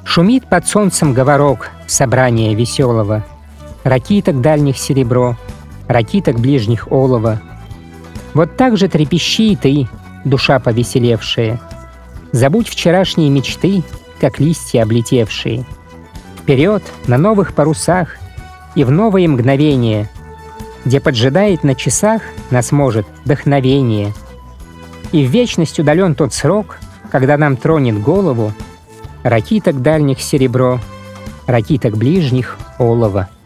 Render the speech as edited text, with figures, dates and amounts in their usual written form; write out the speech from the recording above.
Шумит под солнцем говорок собрания веселого, ракиток дальних серебро, ракиток ближних олово. Вот так же трепещи и ты, душа повеселевшая. Забудь вчерашние мечты, как листья облетевшие. Вперед, на новых парусах и в новые мгновения, где поджидает на часах нас может вдохновение. И в вечность удален тот срок, когда нам тронет голову ракиток дальних серебро, ракиток ближних олово.